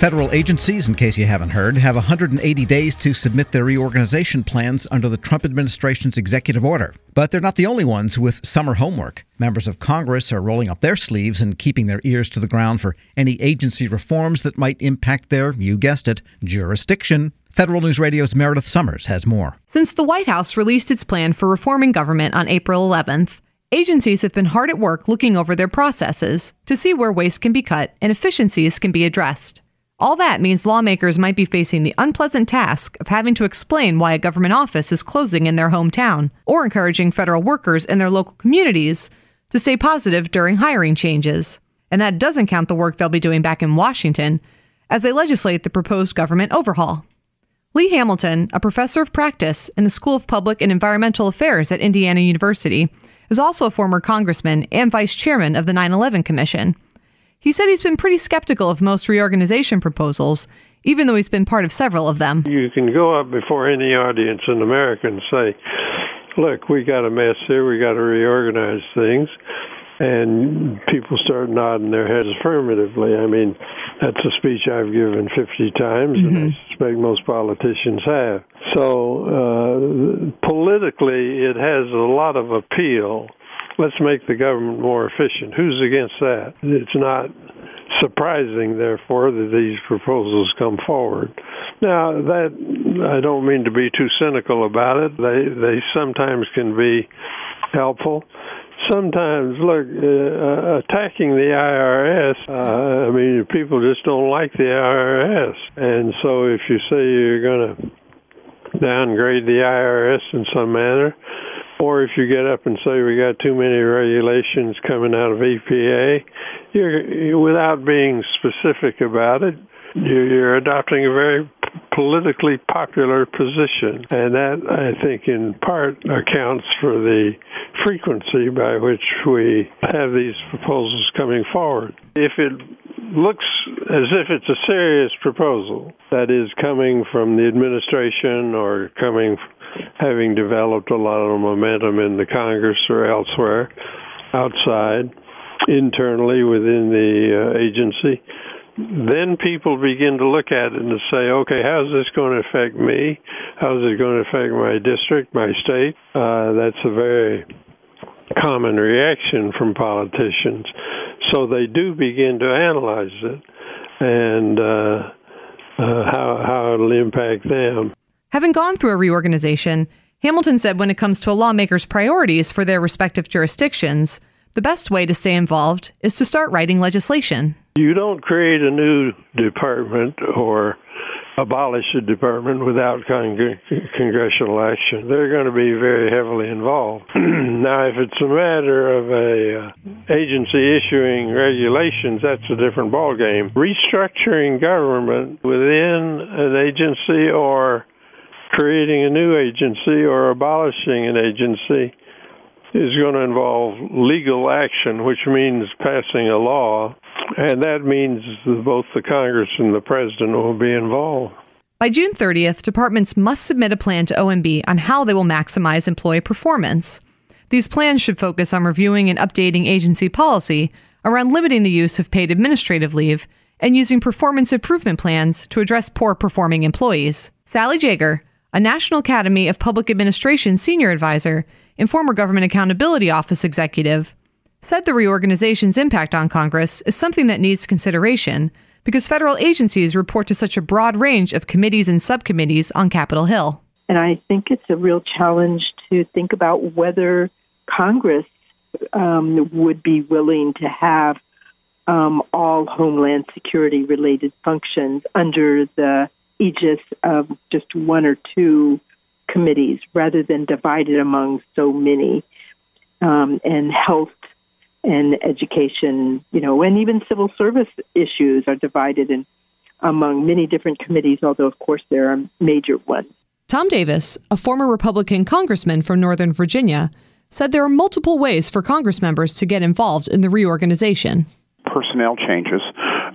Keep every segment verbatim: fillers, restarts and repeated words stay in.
Federal agencies, in case you haven't heard, have one hundred eighty days to submit their reorganization plans under the Trump administration's executive order. But they're not the only ones with summer homework. Members of Congress are rolling up their sleeves and keeping their ears to the ground for any agency reforms that might impact their, you guessed it, jurisdiction. Federal News Radio's Meredith Summers has more. Since the White House released its plan for reforming government on April eleventh, agencies have been hard at work looking over their processes to see where waste can be cut and efficiencies can be addressed. All that means lawmakers might be facing the unpleasant task of having to explain why a government office is closing in their hometown, or encouraging federal workers in their local communities to stay positive during hiring changes. And that doesn't count the work they'll be doing back in Washington as they legislate the proposed government overhaul. Lee Hamilton, a professor of practice in the School of Public and Environmental Affairs at Indiana University, is also a former congressman and vice chairman of the nine eleven Commission. He said he's been pretty skeptical of most reorganization proposals, even though he's been part of several of them. You can go up before any audience in America and say, look, we got a mess here, we got to reorganize things. And people start nodding their heads affirmatively. I mean, that's a speech I've given fifty times, mm-hmm. and I suspect most politicians have. So uh, politically, it has a lot of appeal. Let's make the government more efficient. Who's against that? It's not surprising, therefore, that these proposals come forward. Now, that I don't mean to be too cynical about it. They they sometimes can be helpful. Sometimes, look, uh, attacking the I R S, uh, I mean, people just don't like the I R S. And so if you say you're going to downgrade the I R S in some manner, or if you get up and say we got too many regulations coming out of E P A, you're, without being specific about it, you're, you're adopting a very politically popular position. And that, I think, in part accounts for the frequency by which we have these proposals coming forward. If it looks as if it's a serious proposal that is coming from the administration or coming, having developed a lot of momentum in the Congress or elsewhere, outside, internally within the uh, agency, then people begin to look at it and say, okay, how's this going to affect me? How's it going to affect my district, my state? Uh, that's a very common reaction from politicians. So they do begin to analyze it and uh, uh, how, how it'll impact them. Having gone through a reorganization, Hamilton said when it comes to a lawmaker's priorities for their respective jurisdictions, the best way to stay involved is to start writing legislation. You don't create a new department or abolish a department without con- congressional action. They're going to be very heavily involved. Now, if it's a matter of a uh, agency issuing regulations, that's a different ballgame. Restructuring government within an agency or creating a new agency or abolishing an agency is going to involve legal action, which means passing a law, and that means both the Congress and the President will be involved. By June thirtieth, departments must submit a plan to O M B on how they will maximize employee performance. These plans should focus on reviewing and updating agency policy around limiting the use of paid administrative leave and using performance improvement plans to address poor-performing employees. Sally Jager, a National Academy of Public Administration senior advisor and former Government Accountability Office executive, said the reorganization's impact on Congress is something that needs consideration because federal agencies report to such a broad range of committees and subcommittees on Capitol Hill. And I think it's a real challenge to think about whether Congress um, would be willing to have um, all Homeland Security-related functions under the aegis of just one or two committees rather than divided among so many. Um, and health and education, you know, and even civil service issues are divided in among many different committees, although, of course, there are major ones. Tom Davis, a former Republican congressman from Northern Virginia, said there are multiple ways for Congress members to get involved in the reorganization. Personnel changes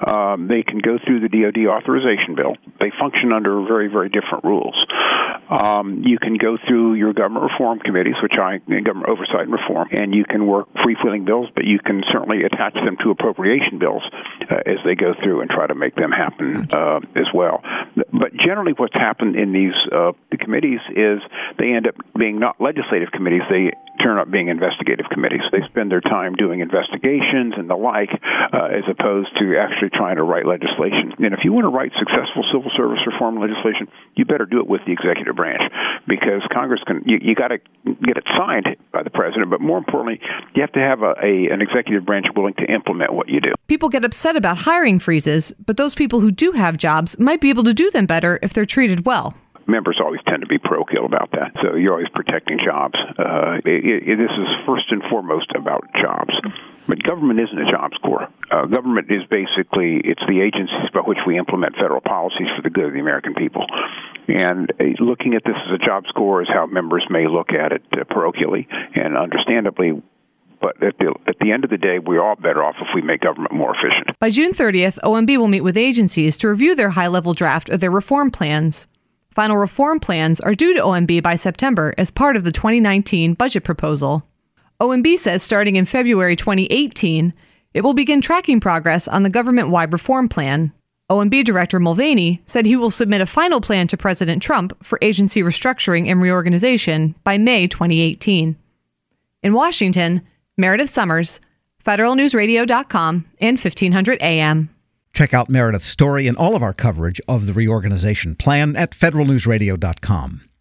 Um, they can go through the D O D authorization bill. They function under very, very different rules. Um, you can go through your government reform committees, which I, government oversight and reform, and you can work free-wheeling bills, but you can certainly attach them to appropriation bills uh, as they go through and try to make them happen uh, as well. But generally what's happened in these uh, the committees is they end up being not legislative committees, they turn up being investigative committees. They spend their time doing investigations and the like, uh, as opposed to actually trying to write legislation. And if you want to write successful civil service reform legislation, you better do it with the executive branch, because Congress can, you, you got to get it signed by the president, but more importantly, you have to have a, a an executive branch willing to implement what you do. People get upset about hiring freezes, but those people who do have jobs might be able to do them better if they're treated well. Members always tend to be parochial about that, so you're always protecting jobs. Uh, it, it, this is first and foremost about jobs. But government isn't a jobs corps. Uh, government is basically, it's the agencies by which we implement federal policies for the good of the American people. And uh, looking at this as a jobs corps is how members may look at it uh, parochially, and understandably. But at the, at the end of the day, we're all better off if we make government more efficient. By June thirtieth, O M B will meet with agencies to review their high-level draft of their reform plans. Final reform plans are due to O M B by September as part of the twenty nineteen budget proposal. O M B says starting in February twenty eighteen, it will begin tracking progress on the government-wide reform plan. O M B Director Mulvaney said he will submit a final plan to President Trump for agency restructuring and reorganization by May twenty eighteen. In Washington, Meredith Summers, Federal News Radio dot com and fifteen hundred A M. Check out Meredith's story and all of our coverage of the reorganization plan at Federal News Radio dot com.